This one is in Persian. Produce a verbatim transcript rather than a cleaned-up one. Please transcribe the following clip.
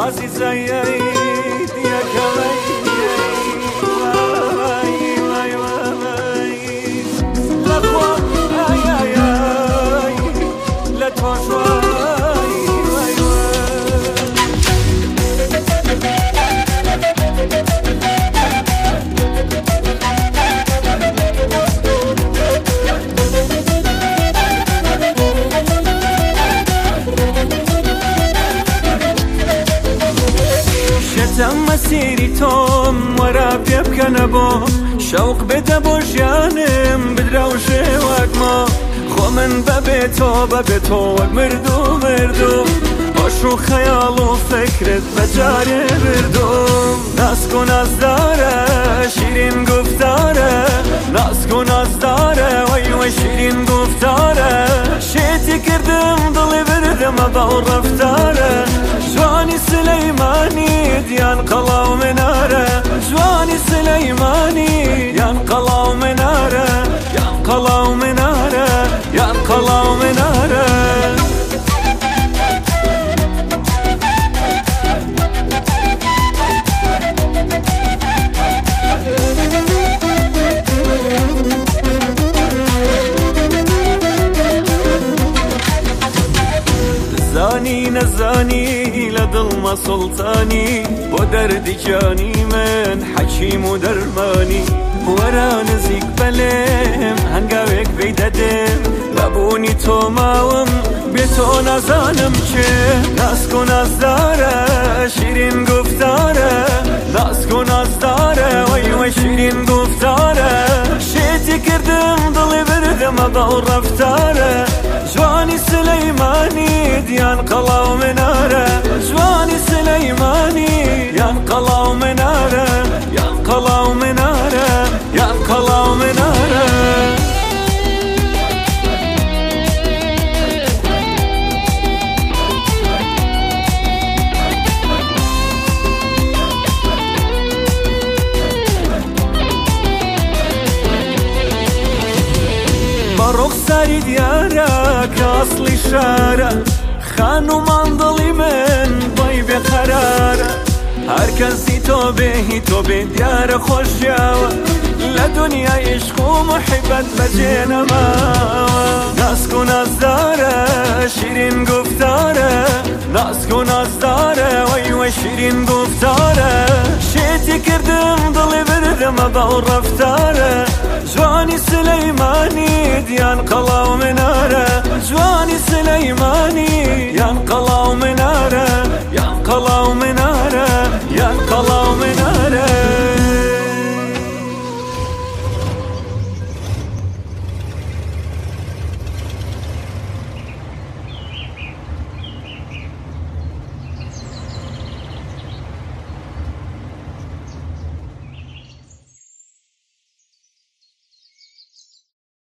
عزیزای یا کمی وای وای وای لخوا ای ای ای لطفاش وای وای شتم مسیری توم ورا بيبكن بو شوق بدا بو جانم بدراوش وقما خو من ببيتو ببيتو وق مردو مردو باشو خيال و فكرت بجاري بردوم ناسكو ناز داره شیرین گفتاره ناسكو ناز داره وای وای شیرین گفتاره شیتی کردم دلی بردم با رفتاره جوانی سليماني ديان قلا ومناره جواني سليماني ديان قلا ومناره ديان قلا ومناره ديان قلا ومناره زاني نزاني لظلم سلطاني ودرد جاني من حكيم ودرماني ورا نزيك بلم هنقاوك بيددم لبوني تو ماوم بيتو نزانم چه ناسكو ناز داره شیرین گفتاره ناسكو ناز داره وای وای شیرین گفتاره شیتی کردم دلی بردم با رفتاره جواني سليماني ديان قلا ومناره جواني سليماني ديان قلا ومناره ديان قلا ومناره ديان قلا ومناره رخصاري ديارك أصلي شارة خانو منضلي من ضيب قرارة هركزي توبه توبه ديار خوش جاوة لدنيا عشق ومحبت بجينا ماوة ناسكو ناز داره شیرین گفتاره ناسكو ناز داره وای وای شیرین گفتاره شیتی کردم دلی بردم با رفتاره جواني سليماني ديان قلا ومناره جواني سليماني ديان قلا ومناره ديان قلا ومناره ديان قلا